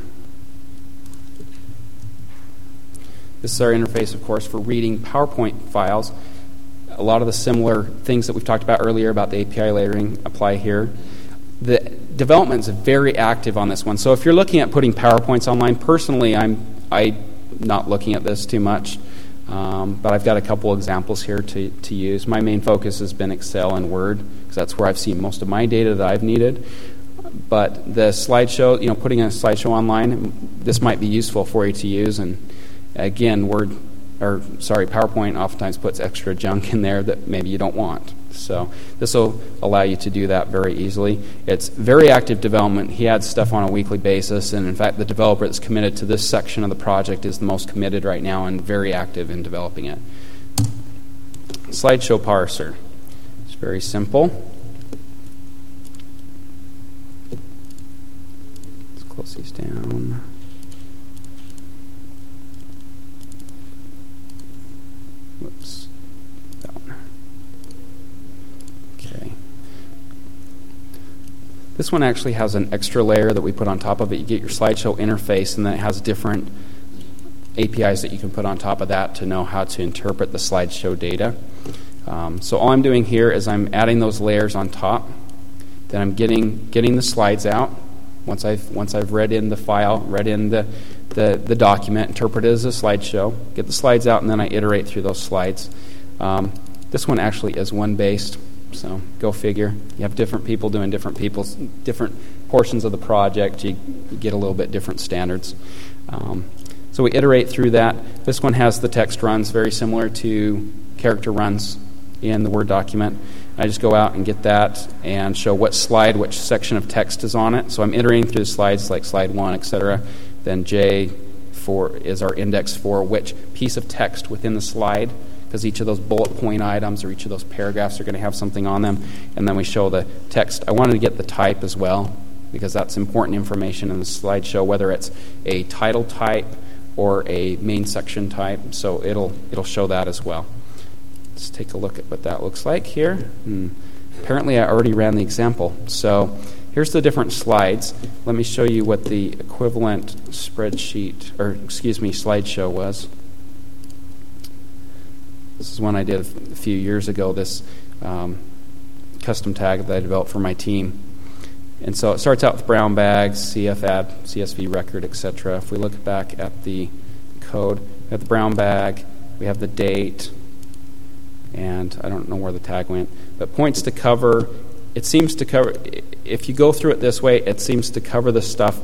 This is our interface, of course, for reading PowerPoint files. A lot of the similar things that we've talked about earlier about the A P I layering apply here. The development is very active on this one. So if you're looking at putting PowerPoints online, personally, I'm I not looking at this too much, um, but I've got a couple examples here to, to use. My main focus has been Excel and Word, because that's where I've seen most of my data that I've needed. But the slideshow, you know, putting a slideshow online, this might be useful for you to use. And again, Word, or sorry, PowerPoint oftentimes puts extra junk in there that maybe you don't want. So this will allow you to do that very easily. It's very active development. He adds stuff on a weekly basis, and in fact, the developer that's committed to this section of the project is the most committed right now and very active in developing it. Slideshow parser. It's very simple. Let's close these down. Whoops. That one. Okay. This one actually has an extra layer that we put on top of it. You get your slideshow interface, and then it has different A P Is that you can put on top of that to know how to interpret the slideshow data. Um, so all I'm doing here is I'm adding those layers on top. Then I'm getting getting the slides out. Once I've once I've read in the file, read in the, the, the document, interpret it as a slideshow, get the slides out, and then I iterate through those slides. Um, this one actually is one-based, so go figure. You have different people doing different people's different portions of the project. You, you get a little bit different standards. Um, so we iterate through that. This one has the text runs, very similar to character runs in the Word document. I just go out and get that and show what slide, which section of text is on it. So I'm iterating through the slides like slide one, et cetera. Then J for is our index for which piece of text within the slide, because each of those bullet point items or each of those paragraphs are going to have something on them. And then we show the text. I wanted to get the type as well, because that's important information in the slideshow, whether it's a title type or a main section type. So it'll it'll show that as well. Let's take a look at what that looks like here. Hmm. Apparently I already ran the example. So here's the different slides. Let me show you what the equivalent spreadsheet, or excuse me, slideshow was. This is one I did a few years ago, this um, custom tag that I developed for my team. And so it starts out with brown bags, C F add, C S V record, et cetera. If we look back at the code, we have the brown bag, we have the date, and I don't know where the tag went, but points to cover. It seems to cover, if you go through it this way, it seems to cover the stuff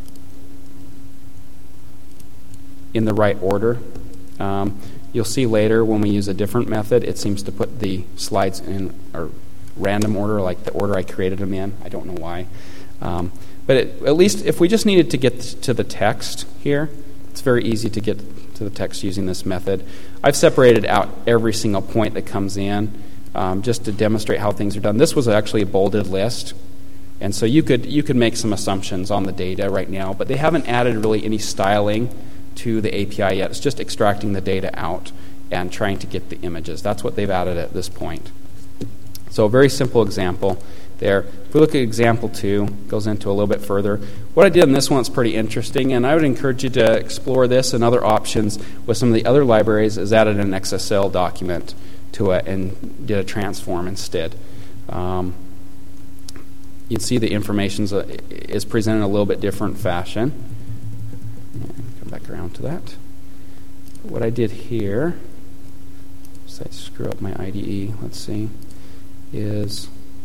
in the right order. Um, you'll see later when we use a different method, it seems to put the slides in a random order, like the order I created them in. I don't know why. Um, but it, at least if we just needed to get to the text here, it's very easy to get to the text using this method. I've separated out every single point that comes in um, just to demonstrate how things are done. This was actually a bolded list, and so you could you could make some assumptions on the data right now, but they haven't added really any styling to the A P I yet. It's just extracting the data out and trying to get the images. That's what they've added at this point. So a very simple example there. If we look at example two, it goes into a little bit further. What I did in this one is pretty interesting, and I would encourage you to explore this and other options with some of the other libraries. Is added an X S L document to it and did a transform instead. Um, you can see the information is presented in a little bit different fashion. Come back around to that. What I did here, so I screw up my I D E, let's see, is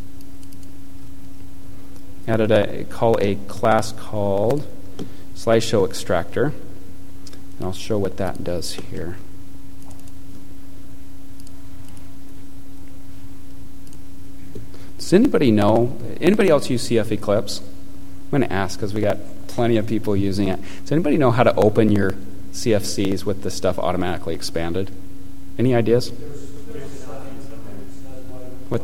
added a call a class called slideshow extractor, and I'll show what that does here. Does anybody know? Anybody else use C F Eclipse? I'm going to ask because we got plenty of people using it. Does anybody know how to open your C F Cs with this stuff automatically expanded? Any ideas? What?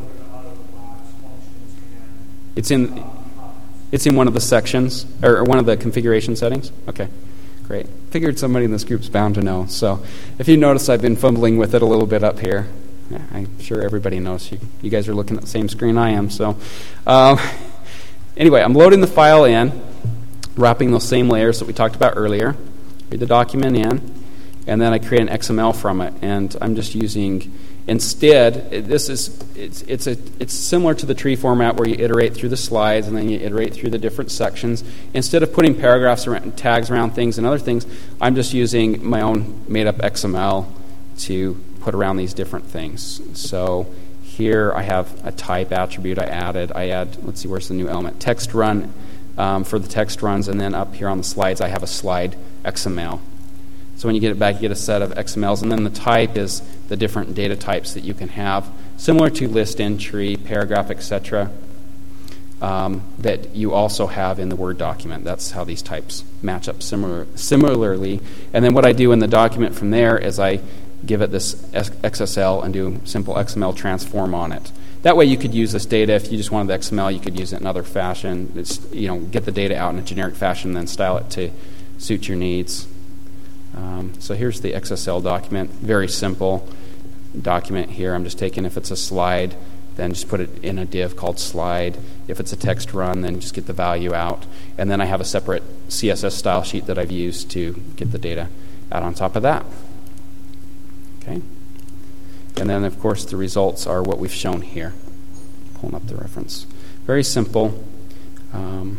It's in. It's in one of the sections, or one of the configuration settings? Okay, great. Figured somebody in this group's bound to know. So if you notice, I've been fumbling with it a little bit up here. Yeah, I'm sure everybody knows. You, you guys are looking at the same screen I am. So um, anyway, I'm loading the file in, wrapping those same layers that we talked about earlier. Read the document in, and then I create an X M L from it. And I'm just using... Instead, this is it's it's a it's similar to the tree format where you iterate through the slides and then you iterate through the different sections. Instead of putting paragraphs around, tags around things and other things, I'm just using my own made-up X M L to put around these different things. So here I have a type attribute I added. I add, let's see, where's the new element? Text run um, for the text runs, and then up here on the slides I have a slide X M L. So when you get it back, you get a set of X M Ls, and then the type is the different data types that you can have, similar to list entry, paragraph, et cetera, um, that you also have in the Word document. That's how these types match up similar, similarly. And then what I do in the document from there is I give it this X S L and do simple X M L transform on it. That way you could use this data. If you just wanted the X M L, you could use it in other fashion. It's, you know, get the data out in a generic fashion and then style it to suit your needs. Um, so here's the X S L document. Very simple document here. I'm just taking, if it's a slide, then just put it in a div called slide. If it's a text run, then just get the value out. And then I have a separate C S S style sheet that I've used to get the data out on top of that. Okay. And then, of course, the results are what we've shown here. Pulling up the reference. Very simple. Um,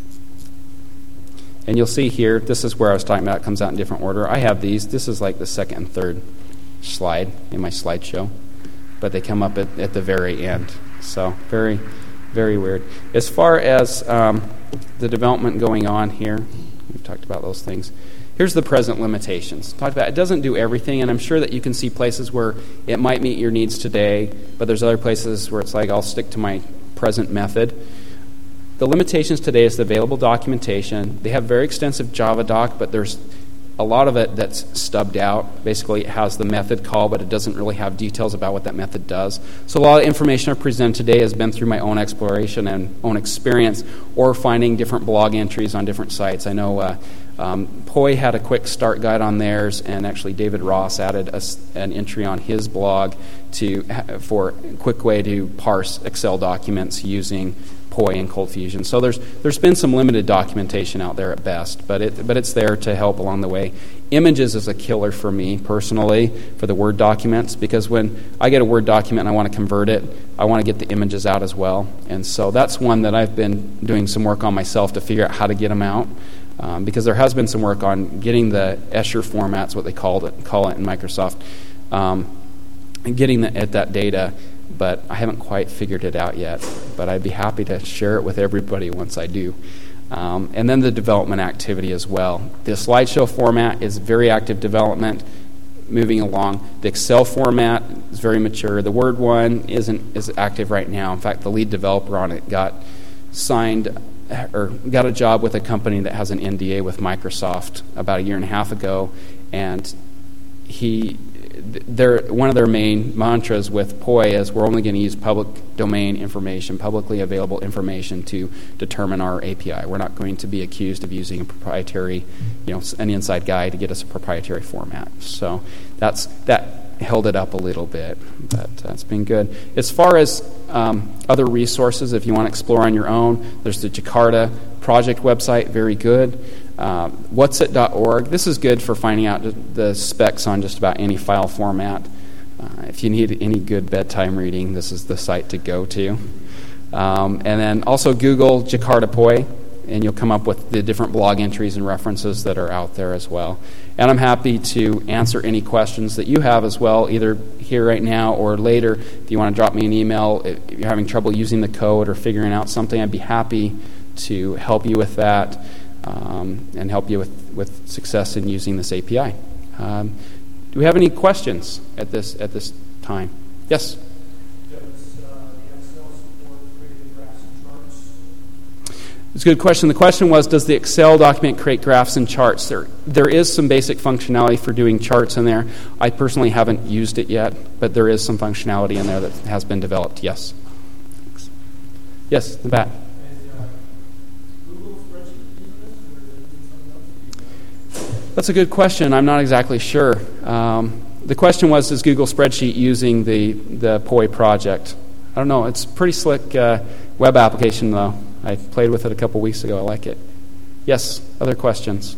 and you'll see here, this is where I was talking about. It comes out in different order. I have these. This is like the second and third slide in my slideshow. But they come up at, at the very end. So very, very weird. As far as um, the development going on here, we've talked about those things. Here's the present limitations. Talked about it doesn't do everything, and I'm sure that you can see places where it might meet your needs today, but there's other places where it's like I'll stick to my present method. The limitations today is the available documentation. They have very extensive Java doc, but there's a lot of it that's stubbed out. Basically, it has the method call, but it doesn't really have details about what that method does. So a lot of information I've presented today has been through my own exploration and own experience, or finding different blog entries on different sites. I know uh, um, P O I had a quick start guide on theirs, and actually David Ross added a, an entry on his blog to for a quick way to parse Excel documents using P O I and Cold Fusion. So there's there's been some limited documentation out there at best, but it but it's there to help along the way. Images is a killer for me personally for the Word documents, because when I get a Word document and I want to convert it, I want to get the images out as well. And so that's one that I've been doing some work on myself to figure out how to get them out, um, because there has been some work on getting the Escher formats, what they called it, call it in Microsoft, um, and getting the, at that data. But I haven't quite figured it out yet. But I'd be happy to share it with everybody once I do. Um, and then the development activity as well. The slideshow format is very active development, moving along. The Excel format is very mature. The Word one isn't as active right now. In fact, the lead developer on it got signed or got a job with a company that has an N D A with Microsoft about a year and a half ago, and he. Their, one of their main mantras with P O I is we're only going to use public domain information, publicly available information to determine our A P I. We're not going to be accused of using a proprietary, you know, an inside guy to get us a proprietary format. So that's that held it up a little bit, but uh, it's been good. As far as um, other resources, if you want to explore on your own, there's the Jakarta project website, very good. Uh, what's it dot org. This is good for finding out the specs on just about any file format. Uh, if you need any good bedtime reading, this is the site to go to. Um, and then also Google Jakarta P O I, and you'll come up with the different blog entries and references that are out there as well. And I'm happy to answer any questions that you have as well, either here right now or later. If you want to drop me an email, if you're having trouble using the code or figuring out something, I'd be happy to help you with that. Um, and help you with, with success in using this A P I. Um, do we have any questions at this at this time? Yes? Does uh, the Excel support creating graphs and charts? It's a good question. The question was, does the Excel document create graphs and charts? There, there is some basic functionality for doing charts in there. I personally haven't used it yet, but there is some functionality in there that has been developed. Yes? Thanks. Yes, the back. That's a good question. I'm not exactly sure. Um, the question was, is Google Spreadsheet using the, the P O I project? I don't know. It's a pretty slick uh, web application, though. I played with it a couple weeks ago. I like it. Yes, other questions?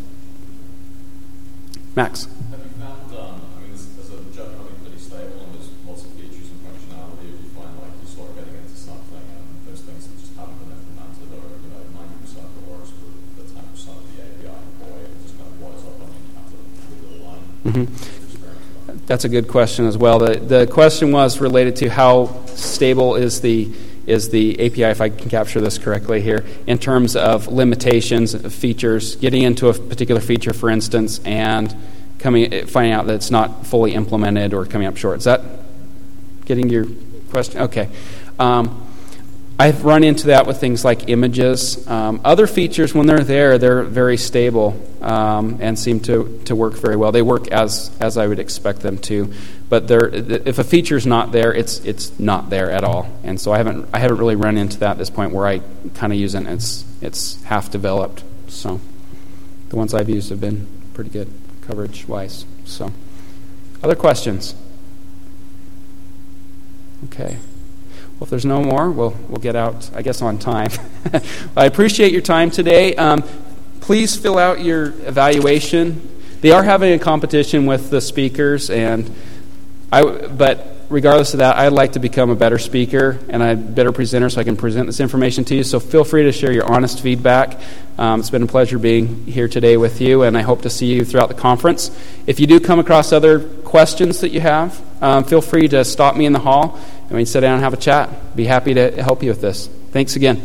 Max? Have you found, um, I mean, this is a generally pretty stable and there's lots of features and functionality. If you find like you start getting into something and those things that just haven't been implemented, or you know, ninety percent of the works for the ten percent of the A P I in P O I, just kind of wise up on you have to leave it alone. Mm-hmm. That's a good question as well. The the question was related to how stable is the is the A P I, if I can capture this correctly here, in terms of limitations, features, getting into a particular feature, for instance, and coming finding out that it's not fully implemented or coming up short. Is that getting your question? Okay. Um, I've run into that with things like images. Um, other features, when they're there, they're very stable um, and seem to, to work very well. They work as as I would expect them to. But they're, if a feature's not there, it's it's not there at all. And so I haven't I haven't really run into that at this point where I kind of use it and it's it's half developed. So the ones I've used have been pretty good coverage wise. So other questions? Okay. Well, if there's no more, we'll we'll get out, I guess, on time. I appreciate your time today. Um, please fill out your evaluation. They are having a competition with the speakers, and I. But regardless of that, I'd like to become a better speaker and a better presenter, so I can present this information to you. So feel free to share your honest feedback. Um, it's been a pleasure being here today with you, and I hope to see you throughout the conference. If you do come across other questions that you have, um, feel free to stop me in the hall, and we can sit down and have a chat. Be happy to help you with this. Thanks again.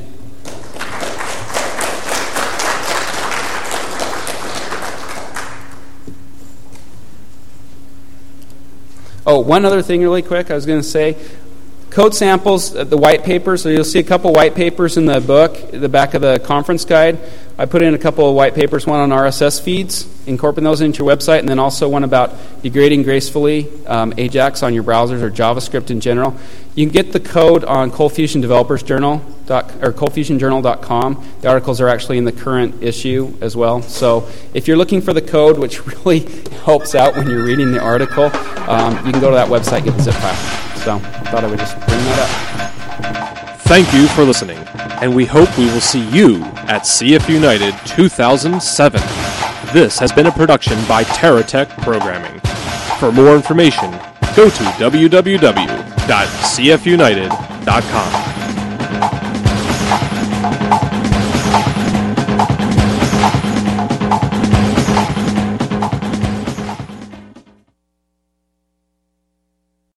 Oh, one other thing really quick I was going to say. Code samples, the white papers, so you'll see a couple white papers in the book, the back of the conference guide. I put in a couple of white papers, one on R S S feeds, incorporating those into your website, and then also one about degrading gracefully um, Ajax on your browsers or JavaScript in general. You can get the code on Cold Fusion Developers Journal or cold fusion journal dot com. The articles are actually in the current issue as well. So if you're looking for the code, which really helps out when you're reading the article, um, you can go to that website and get the zip file. So I thought I would just bring that up. Thank you for listening, and we hope we will see you at C F United two thousand seven. This has been a production by TerraTech Programming. For more information, go to w w w dot c f united dot com.